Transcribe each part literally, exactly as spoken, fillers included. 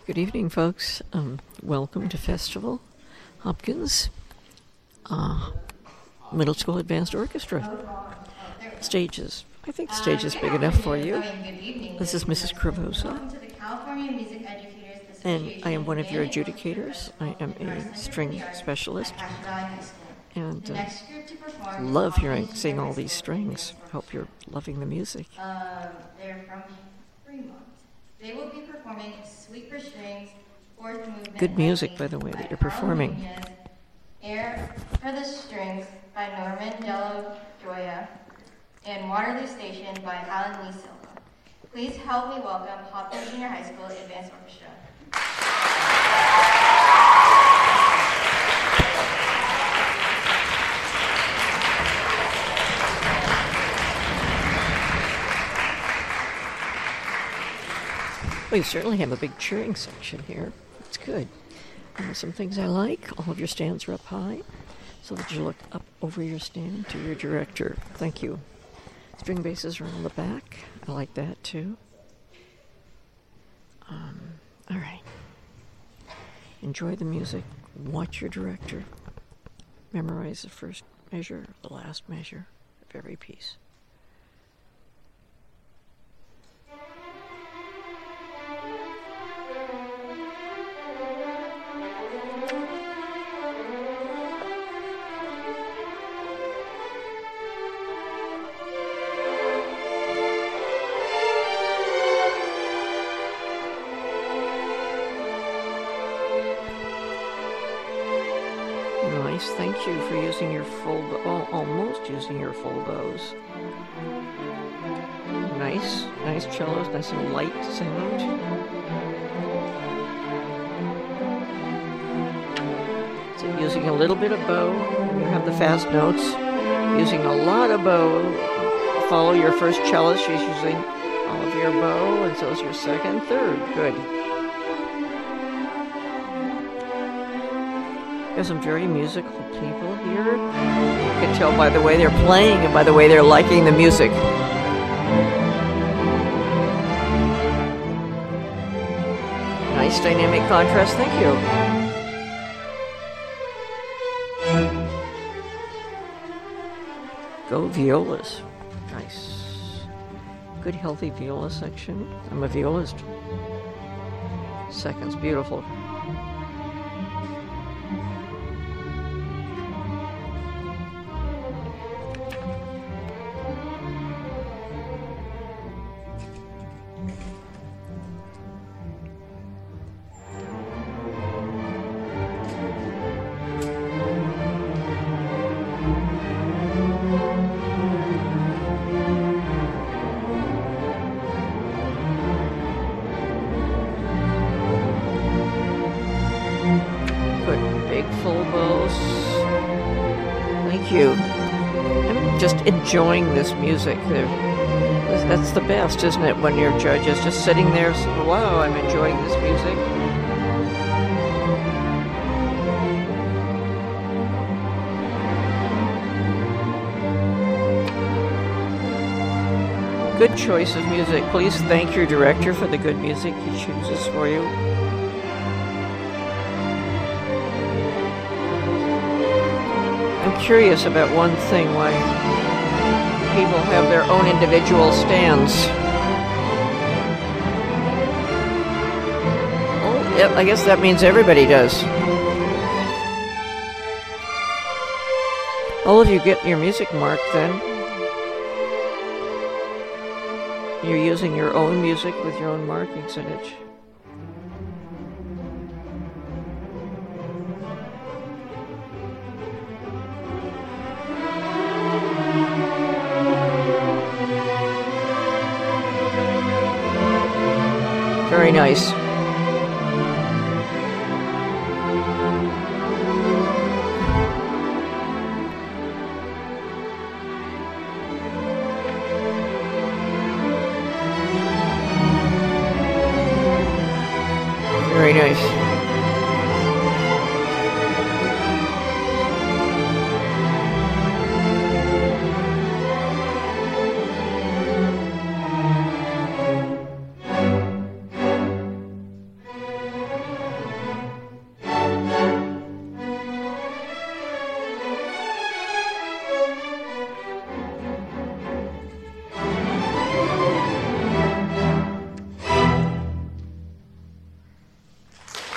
Good evening, folks. Um, welcome to Festival Hopkins uh, Middle School Advanced Orchestra. Stages. I think the stage is big enough for you. This is Missus Cravosa. And I am one of your adjudicators. I am a string specialist. And uh, love hearing, seeing all these strings. Hope you're loving the music. Uh, they're from Fremont. They will be performing Suite for Strings, fourth movement. Good music, by the way, that you're performing. Air for the Strings by Norman Dello Gioia, and Waterloo Station by Alan Lee Silva. Please help me welcome Hopkins Junior High School Advanced Orchestra. Well, you certainly have a big cheering section here. That's good. Uh, some things I like, all of your stands are up high, so that you look up over your stand to your director. Thank you. String basses are on the back. I like that, too. Um, all right. Enjoy the music. Watch your director. Memorize the first measure, the last measure of every piece. Thank you for using your full, bo- oh, almost using your full bows. Nice, nice cellos, nice and light sound. So using a little bit of bow, you have the fast notes. Using a lot of bow, follow your first cellist. She's using all of your bow, and so is your second, third. Good. There's some very musical people here. You can tell by the way they're playing and by the way they're liking the music. Nice dynamic contrast, thank you. Go violas. Nice. Good healthy viola section. I'm a violist. Seconds, beautiful. Enjoying this music. That's the best, isn't it, when your judge is just sitting there, wow, I'm enjoying this music. Good choice of music. Please thank your director for the good music he chooses for you. I'm curious about one thing, why people have their own individual stands. Oh, yep, I guess that means everybody does. All of you get your music marked then. You're using your own music with your own markings in it. Very nice. Very nice.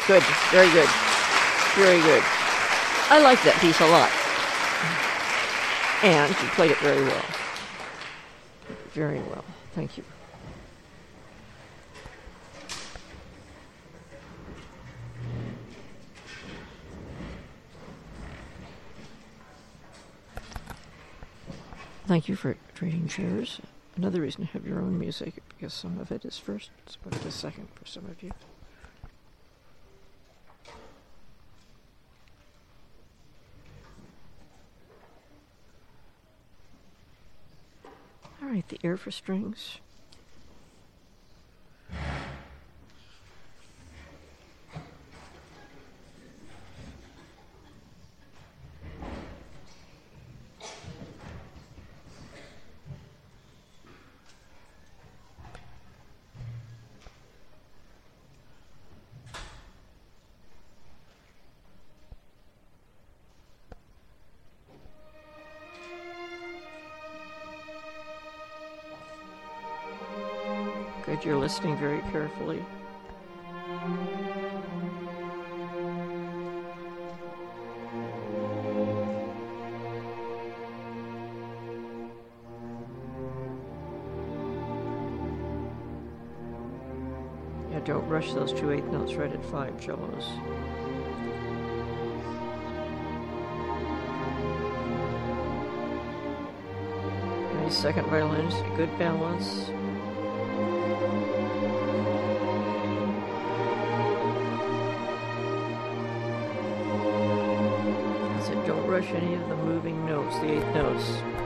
Good. Very good. Very good. I like that piece a lot. And you played it very well. Very well. Thank you. Thank you for trading chairs. Another reason to have your own music, because some of it is first, some of it is second for some of you. All right, the air for strings. Good, you're listening very carefully. Yeah, don't rush those two eighth notes right at five cellos. Nice second violinist, good balance. Don't rush any of the moving notes, the eighth notes.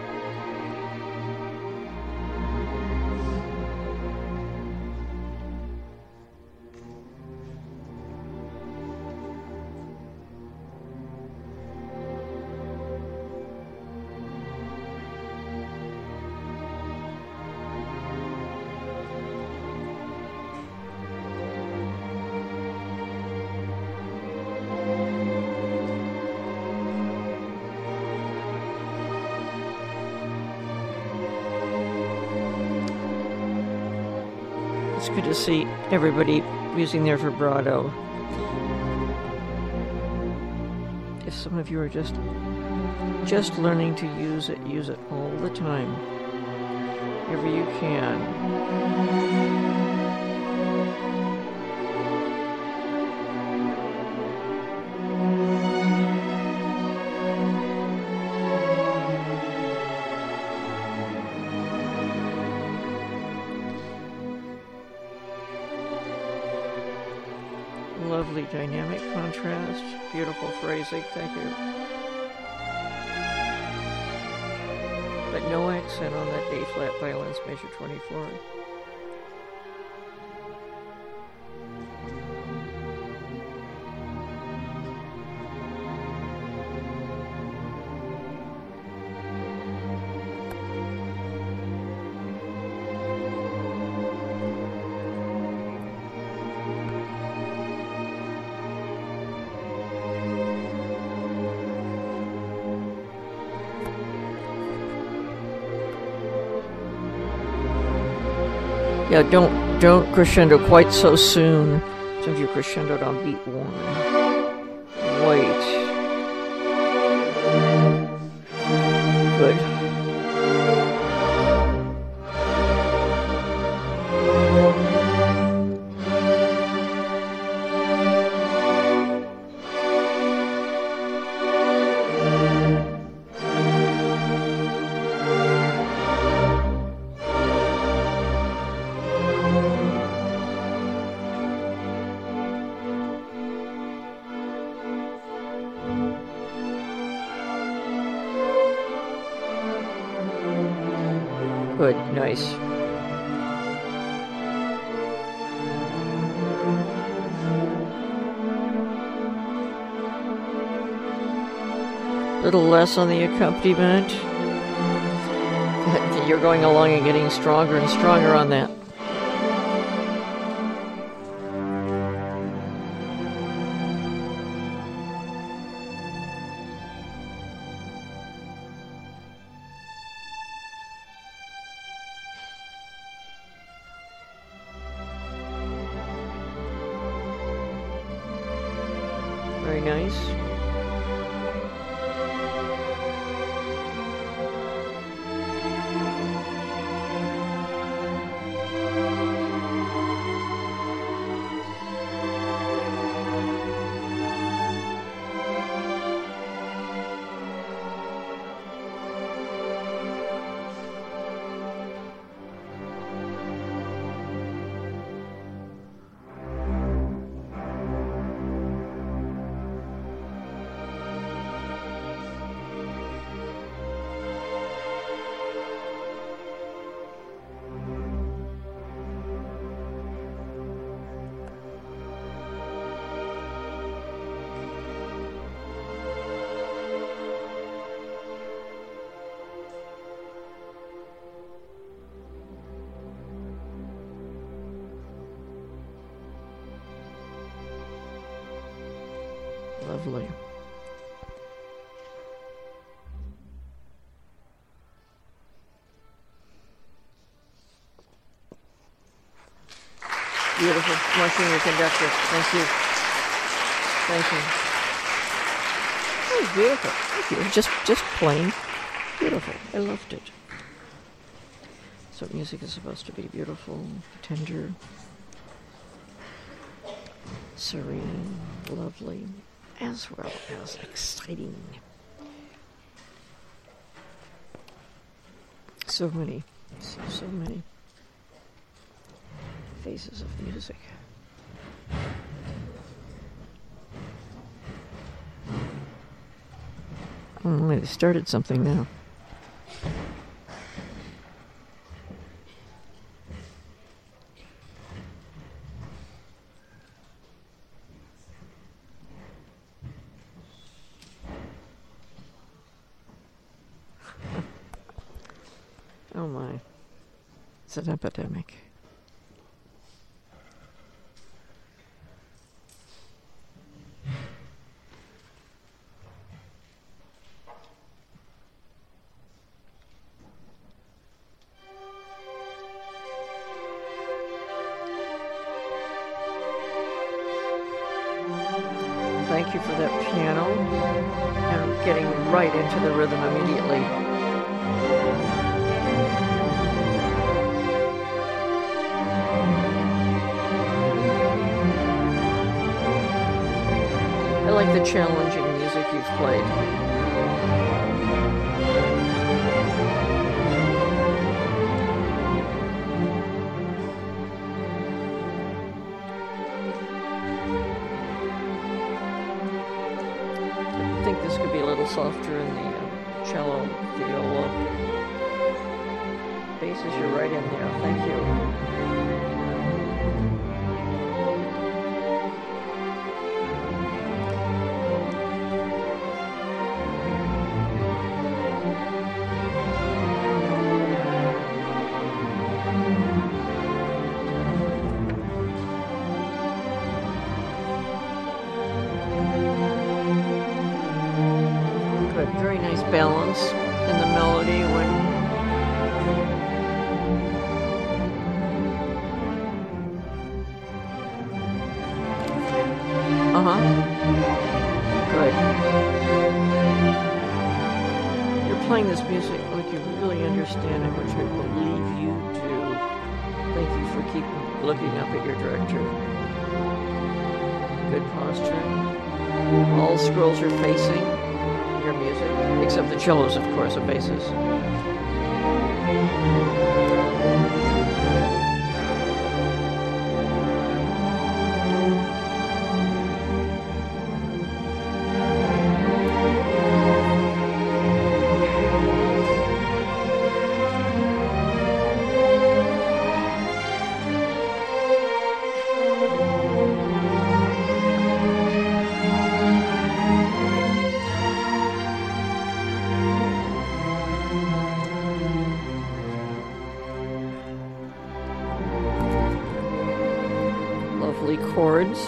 It's good to see everybody using their vibrato. If some of you are just just learning to use it, use it all the time, wherever you can. Lovely dynamic contrast, beautiful phrasing, thank you. But no accent on that A flat violins, measure twenty-four. Yeah, don't don't crescendo quite so soon. Some of you crescendoed on beat one. Wait. Good. Good, nice. Little less on the accompaniment. You're going along and getting stronger and stronger on that. Very nice. Lovely. Beautiful. Marching your conductor. Thank you. Thank you. That was beautiful. Thank you. Just, just plain beautiful. I loved it. So music is supposed to be beautiful, tender, serene, lovely, as well as exciting. So many, so, so many phases of music. Oh, they started something now. Oh my, it's an epidemic. Thank you for that piano, and getting right into the rhythm immediately. I like the challenging music you've played. I think this could be a little softer in the uh, cello, viola. Basses, you're right in there. Thank you. Very nice balance in the melody when uh-huh good. You're playing this music like you really understand it, which I believe you do. Thank you for keeping looking up at your director. Good posture. All scrolls are facing your music, except the cellos, of course, and basses. Lovely chords.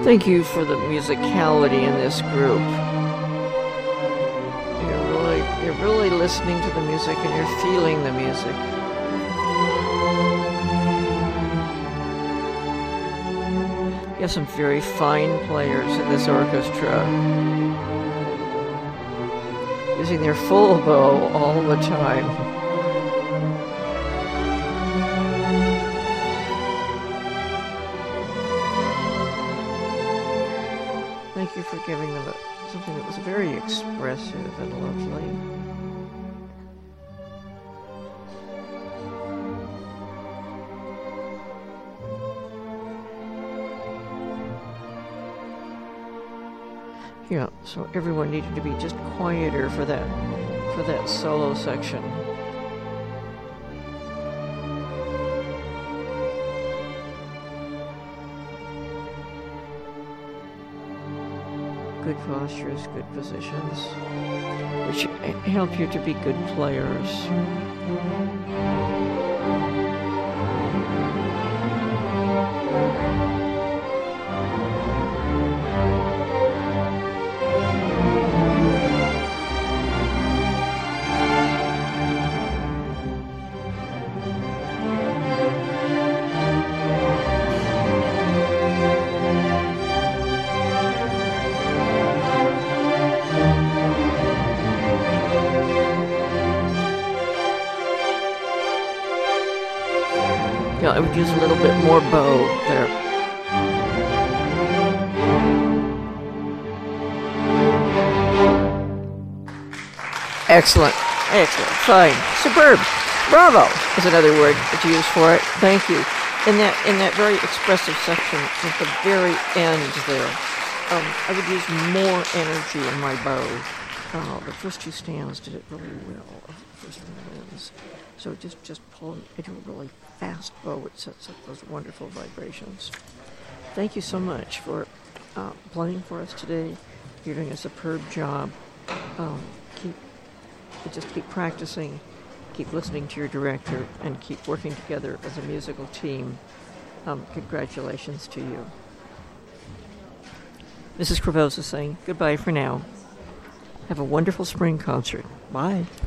Thank you for the musicality in this group. You're really, you're really listening to the music and you're feeling the music. You have some very fine players in this orchestra, using their full bow all the time. Thank you for giving them a, something that was very expressive and lovely. Yeah, so everyone needed to be just quieter for that for that solo section. Good postures, good positions, which help you to be good players. Yeah, I would use a little bit more bow there. Excellent. Excellent. Fine. Superb. Bravo is another word that you use for it. Thank you. In that in that very expressive section at the very end there, um, I would use more energy in my bow. Uh, the first two stands did it really well. The first violins. So just, just pull into a really fast bow. It sets up those wonderful vibrations. Thank you so much for uh, playing for us today. You're doing a superb job. Um, keep just keep practicing, keep listening to your director, and keep working together as a musical team. Um, congratulations to you. Missus Kravosa saying goodbye for now. Have a wonderful spring concert. Bye.